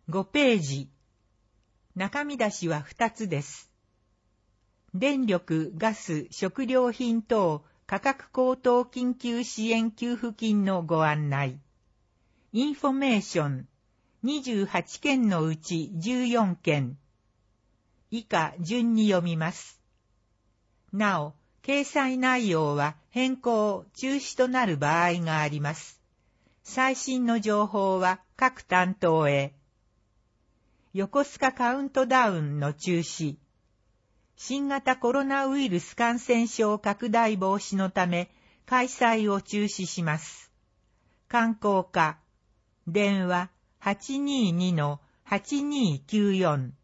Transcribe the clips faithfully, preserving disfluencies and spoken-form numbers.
ごページ。中身出しはふたつです。電力、ガス、食料品等価格高騰緊急支援給付金のご案内。インフォメーションにじゅうはちけんのうちじゅうよんけん。以下順に読みます。なお、掲載内容は変更、中止となる場合があります。最新の情報は各担当へ。横須賀カウントダウンの中止。新型コロナウイルス感染症拡大防止のため開催を中止します。観光課。電話 はちにーにのはちにーきゅうよん。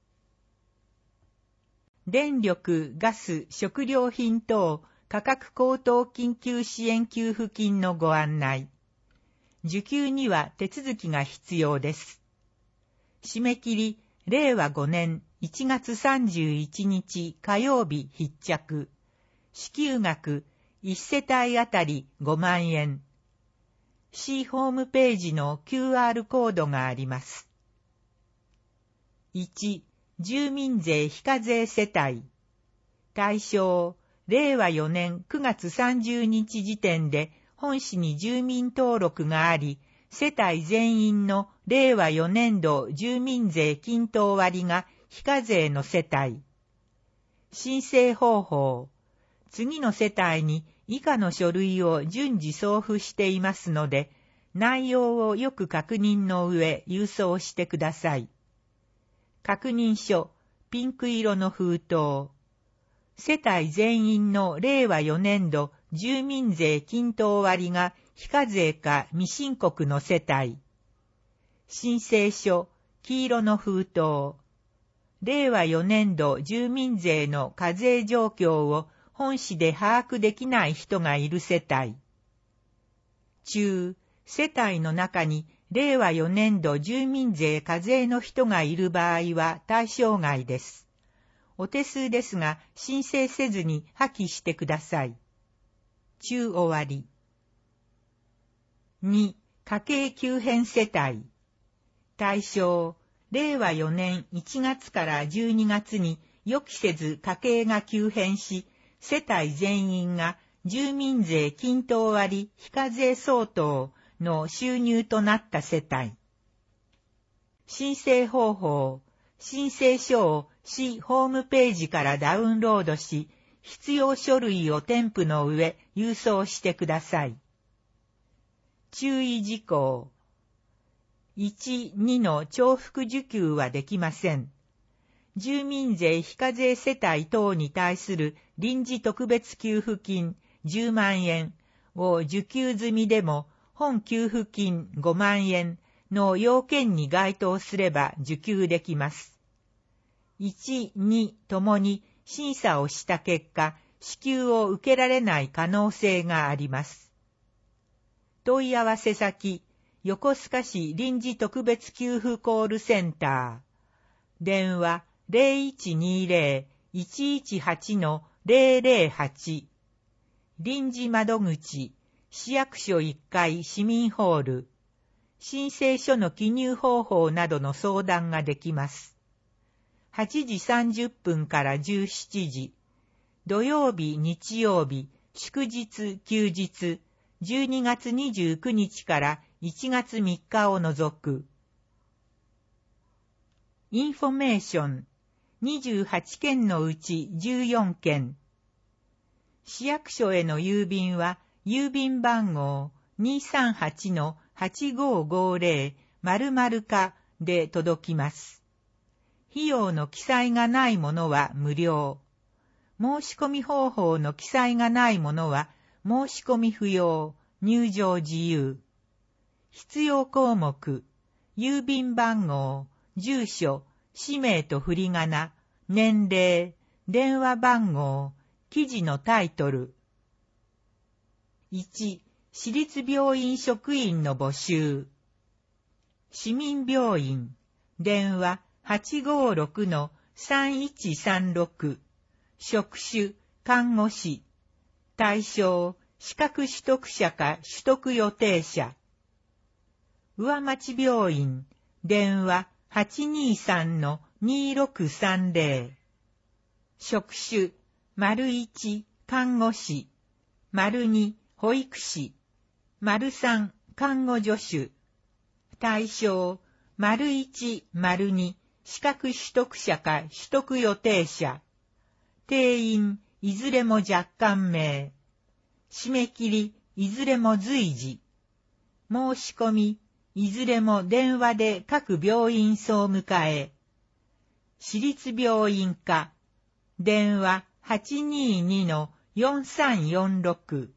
電力、ガス、食料品等価格高騰緊急支援給付金のご案内。受給には手続きが必要です。締め切り、れいわごねんいちがつさんじゅういちにち火曜日必着。支給額、いちせたいあたりごまんえん。市ホームページの キューアール コードがあります。いち、住民税非課税世帯。対象、れいわよねんくがつさんじゅうにち時点で本市に住民登録があり、世帯全員のれいわよねんど住民税均等割が非課税の世帯。申請方法。次の世帯に以下の書類を順次送付していますので、内容をよく確認の上郵送してください。確認書、ピンク色の封筒。世帯全員のれいわよねんど住民税均等割が非課税か未申告の世帯。申請書、黄色の封筒。れいわよねんど住民税の課税状況を本市で把握できない人がいる世帯。中、世帯の中にれいわよねんど住民税課税の人がいる場合は対象外です。お手数ですが申請せずに破棄してください。中終わり。に、家計急変世帯。対象、れいわよねんいちがつからじゅうにがつに予期せず家計が急変し、世帯全員が住民税均等割非課税相当の収入となった世帯。申請方法、申請書を市ホームページからダウンロードし、必要書類を添付の上郵送してください。注意事項。いち、にの重複受給はできません。住民税非課税世帯等に対する臨時特別給付金じゅうまんえんを受給済みでも本給付金ごまんえんの要件に該当すれば受給できます。いち、にともに審査をした結果、支給を受けられない可能性があります。問い合わせ先、横須賀市臨時特別給付コールセンター。電話 ゼロいちにゼロ いちいちはち の ゼロゼロはち。臨時窓口、市役所いっかい市民ホール。申請書の記入方法などの相談ができます。はちじさんじゅっぷんからじゅうしちじ。土曜日、日曜日、祝日、休日、じゅうにがつにじゅうくにちからいちがつみっかを除く。インフォメーション、にじゅうはちけんのうちじゅうよんけん。市役所への郵便は、郵便番号 にさんはちのはちごごゼロ 〇〇課で届きます。費用の記載がないものは無料。申し込み方法の記載がないものは申し込み不要、入場自由。必要項目、郵便番号、住所、氏名と振り仮名、年齢、電話番号、記事のタイトル。いち、市立病院職員の募集。市民病院、電話 はちごろくのさんいちさんろく。職種、看護師。対象、資格取得者か取得予定者。上町病院、 電話 はちにーさんのにーろくさんぜろ。職種、丸いち、看護師、丸に、保育士、丸さん、看護助手。対象、丸いち、丸に、資格取得者か取得予定者。定員、いずれも若干名。締め切り、いずれも随時。申し込み、いずれも電話で各病院総務課へ。私立病院課。電話 はちにーにのよんさんよんろく。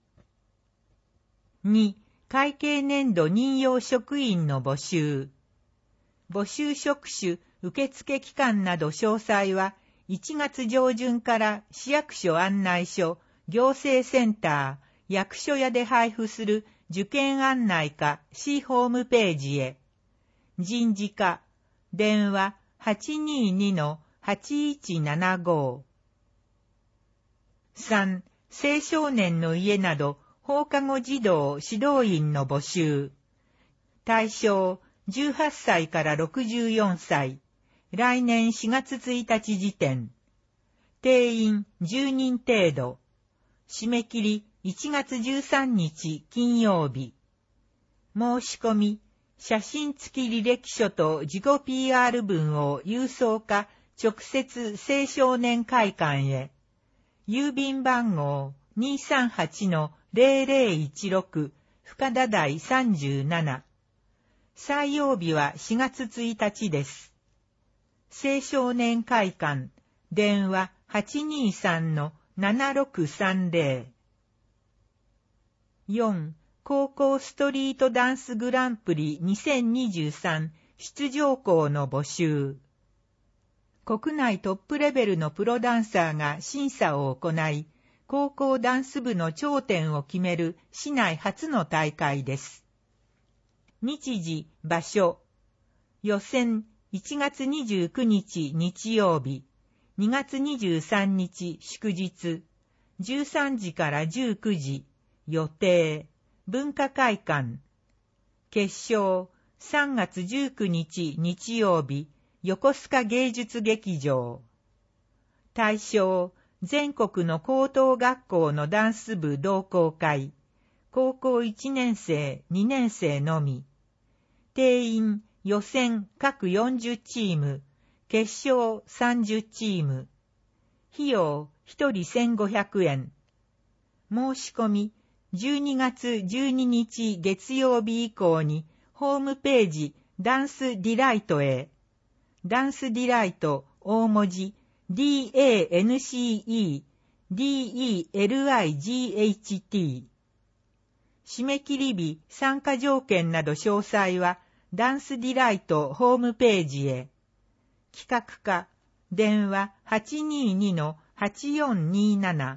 に、会計年度任用職員の募集。募集職種、受付期間など詳細はいちがつ上旬から市役所案内所、行政センター、役所やで配布する受験案内か市ホームページへ。人事課、電話 はちにーにのはちいちななご。さん、青少年の家など放課後児童指導員の募集。対象、じゅうはっさいからろくじゅうよんさい。来年しがつついたち時点。定員じゅうにん程度。締め切りいちがつじゅうさんにち金曜日。申し込み、写真付き履歴書と自己 ピーアール 文を郵送か直接青少年会館へ。郵便番号 にーさんはちのぜろぜろいちろく 深田台さんじゅうなな。採用日はしがつついたちです。青少年会館、電話 はちにーさんのななろくさんぜろ。よん、高校ストリートダンスグランプリにせんにじゅうさん出場校の募集。国内トップレベルのプロダンサーが審査を行い、高校ダンス部の頂点を決める市内初の大会です。日時、場所。予選、いちがつにじゅうくにち日曜日、にがつにじゅうさんにち祝日、じゅうさんじからじゅうくじ、予定、文化会館。決勝、さんがつじゅうくにち日曜日、横須賀芸術劇場。対象、全国の高等学校のダンス部同好会、高校いちねんせい、にねんせいのみ。定員、予選各よんじゅうチーム、決勝さんじゅうチーム。費用ひとりせんごひゃくえん。申し込み、じゅうにがつじゅうににち月曜日以降に、ホームページダンスディライトへ。ダンスディライト大文字 ディーエーエヌシーイー ディーイーエルアイジーエイチティー。締め切り日、参加条件など詳細はダンスディライトホームページへ。企画課、電話 はちにーにのはちよんにーなな。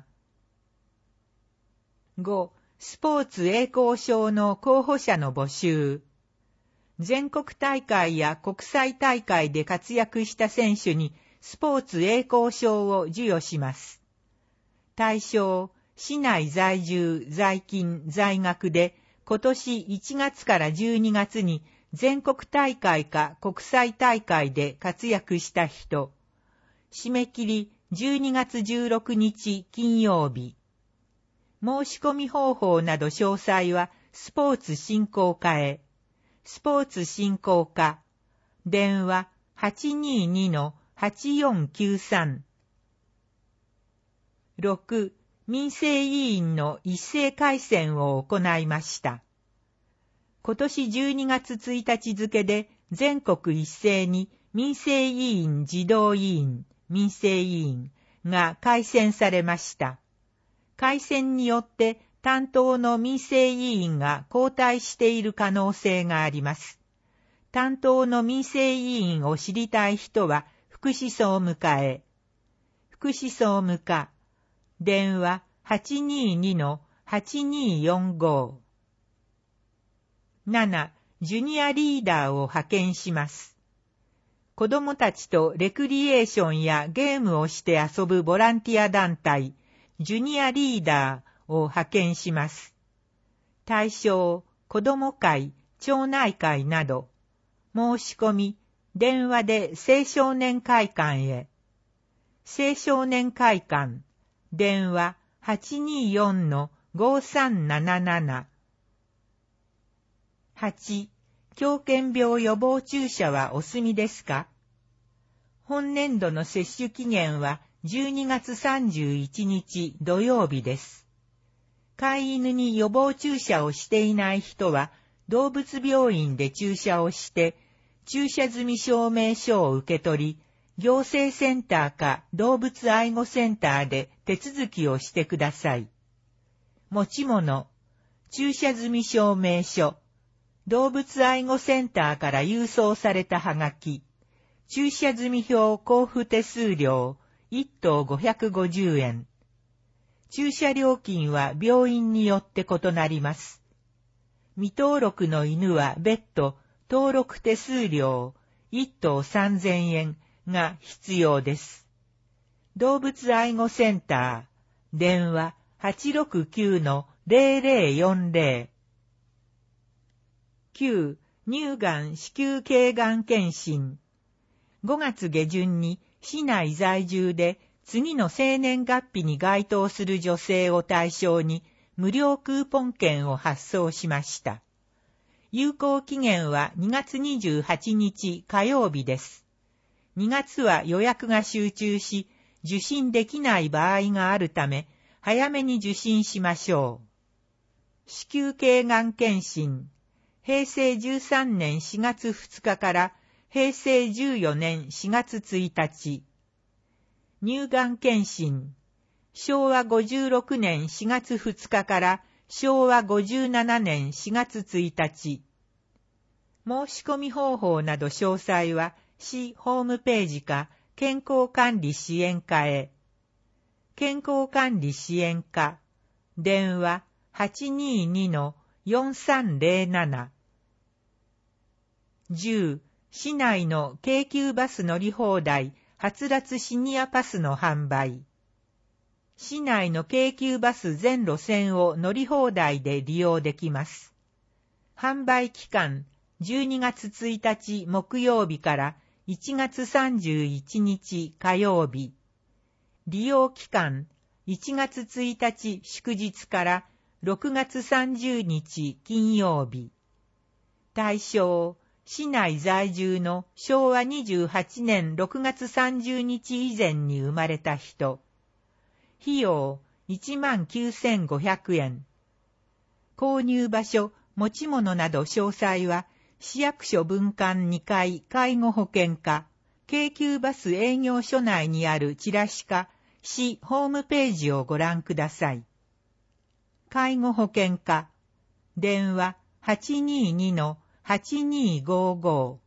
ご、スポーツ栄光賞の候補者の募集。全国大会や国際大会で活躍した選手にスポーツ栄光賞を授与します。対象、市内在住、在勤、在学で今年いちがつからじゅうにがつに全国大会か国際大会で活躍した人。締め切りじゅうにがつじゅうろくにち金曜日。申し込み方法など詳細はスポーツ振興課へ。スポーツ振興課。電話 はちにーにのはちよんきゅうさん。ろく、民生委員の一斉改選を行いました。今年じゅうにがつついたち付で全国一斉に民生委員児童委員、民生委員が改選されました。改選によって担当の民生委員が交代している可能性があります。担当の民生委員を知りたい人は福祉総務課へ。福祉総務課。電話 はちにーにのはちにーよんご。なな、ジュニアリーダーを派遣します。子どもたちとレクリエーションやゲームをして遊ぶボランティア団体、ジュニアリーダーを派遣します。対象、子ども会、町内会など。 申し込み、電話で青少年会館へ。青少年会館、電話 はちにーよんのごさんなななな。はち、狂犬病予防注射はお済みですか？本年度の接種期限はじゅうにがつさんじゅういちにち土曜日です。飼い犬に予防注射をしていない人は、動物病院で注射をして、注射済み証明書を受け取り、行政センターか動物愛護センターで手続きをしてください。持ち物、注射済み証明書、動物愛護センターから郵送されたはがき、注射済み票交付手数料、いっとうごひゃくごじゅうえん。注射料金は病院によって異なります。未登録の犬は別途、登録手数料、いっとうさんぜんえんが必要です。動物愛護センター、電話 はちろくきゅうのぜろぜろよんぜろ。きゅう、乳がん子宮頸がん検診。ごがつげじゅんに市内在住で次の生年月日に該当する女性を対象に無料クーポン券を発送しました。有効期限はにがつにじゅうはちにち火曜日です。にがつは予約が集中し、受診できない場合があるため、早めに受診しましょう。子宮頸がん検診、へいせいじゅうさんねんしがつふつかからへいせいじゅうよねんしがつついたち。乳がん検診、しょうわごじゅうろくねんしがつふつかからしょうわごじゅうななねんしがつついたち。申し込み方法など詳細は市ホームページか健康管理支援課へ。健康管理支援課、電話 はちにーにのよんさんぜろなな。じゅう、市内の京急バス乗り放題、はつらつシニアパスの販売。市内の京急バス全路線を乗り放題で利用できます。販売期間、じゅうにがつついたち木曜日からいちがつさんじゅういちにち火曜日。利用期間、いちがつついたち祝日からろくがつさんじゅうにち金曜日。対象、市内在住のしょうわにじゅうはちねんろくがつさんじゅうにち以前に生まれた人。費用いちまんきゅうせんごひゃくえん。購入場所、持ち物など詳細は、市役所分館にかい介護保険課、京急バス営業所内にあるチラシか、市ホームページをご覧ください。介護保険課、電話 はちにーにのはちにーごーご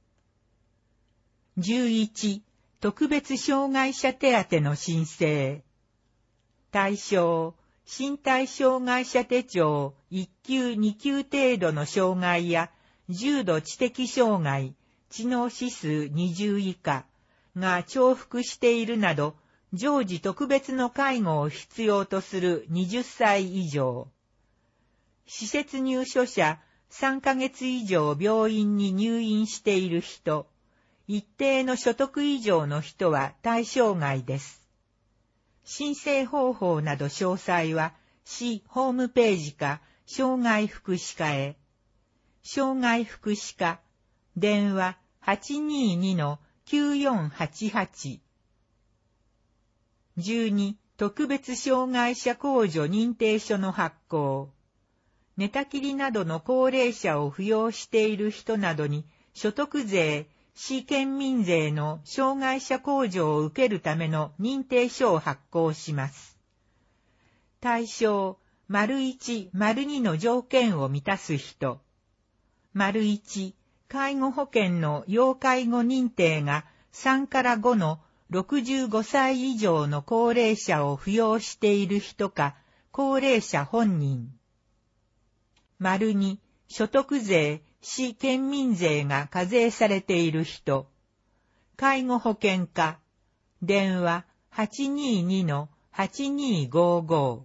ー。じゅういち、特別障害者手当の申請。対象、身体障害者手帳いっきゅうにきゅう程度の障害や、重度知的障害、知能指数にじゅう以下が重複しているなど、常時特別の介護を必要とするはたち以上。施設入所者さんかげつ以上病院に入院している人、一定の所得以上の人は対象外です。申請方法など詳細は市ホームページか障害福祉課へ。障害福祉課、電話 はちにーにのきゅうよんはちはち。じゅうに、特別障害者控除認定書の発行。寝たきりなどの高齢者を扶養している人などに所得税、市県民税の障害者控除を受けるための認定書を発行します。対象、丸いち、丸にの条件を満たす人。丸いち、介護保険の要介護認定がさんからごのろくじゅうごさい以上の高齢者を扶養している人か、高齢者本人。丸に、所得税、市県民税が課税されている人。介護保険課。電話 はちにーにのはちにーごーご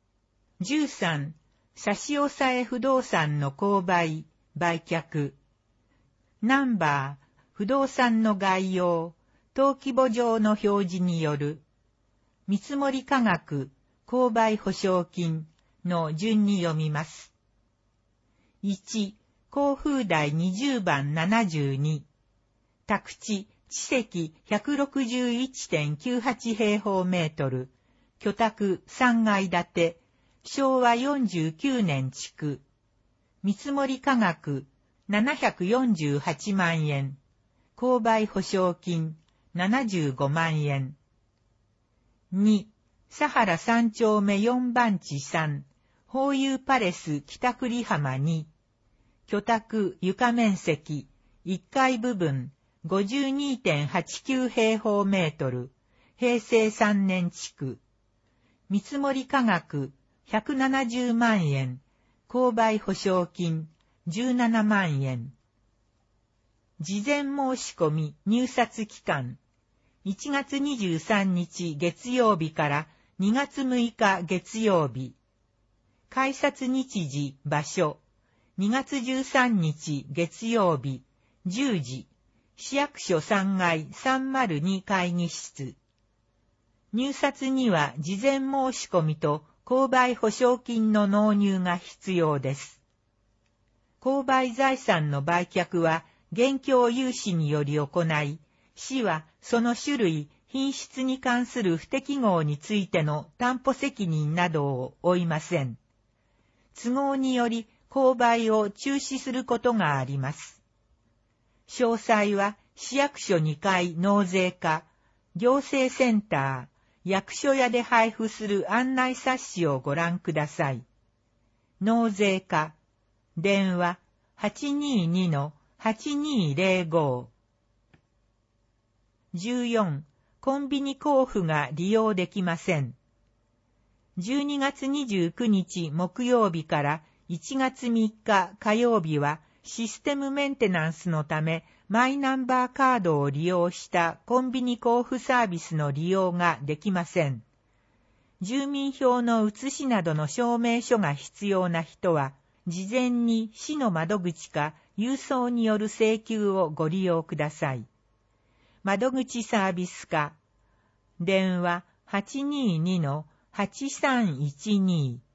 ー。じゅうさん、差し押さえ不動産の購買、売却。 ナンバー、不動産の概要、登記簿上の表示による、見積価額、購買保証金の順に読みます。いち、甲風台にじゅうばんななじゅうに、宅地、地積 ひゃくろくじゅういちてんきゅうはち 平方メートル、居宅さんがい建て、しょうわよんじゅうきゅうねん築、見積価額ななひゃくよんじゅうはちまんえん、購買保証金ななじゅうごまんえん。に、佐原三丁目よんばん地さん、ホーユーパレス北栗浜に、居宅床面積いっかい部分 ごじゅうにてんはちきゅう 平方メートル、平成さんねん築、見積価額ひゃくななじゅうまんえん、購買保証金じゅうななまんえん。事前申し込み入札期間、いちがつにじゅうさんにち月曜日からにがつむいか月曜日。改札日時、場所、にがつじゅうさんにち月曜日、じゅうじ、市役所さんがいさんまるに会議室。入札には事前申し込みと購買保証金の納入が必要です。購買財産の売却は現況融資により行い、市はその種類、品質に関する不適合についての担保責任などを負いません。都合により購買を中止することがあります。詳細は市役所にかい納税課、行政センター、役所屋で配布する案内冊子をご覧ください。納税課、電話 はちにーにのはちにーぜろご。じゅうよん、コンビニ交付が利用できません。じゅうにがつにじゅうくにち木曜日からいちがつみっか火曜日はシステムメンテナンスのためマイナンバーカードを利用したコンビニ交付サービスの利用ができません。住民票の写しなどの証明書が必要な人は、事前に市の窓口か郵送による請求をご利用ください。窓口サービス課、電話 はちにーにのはちさんいちに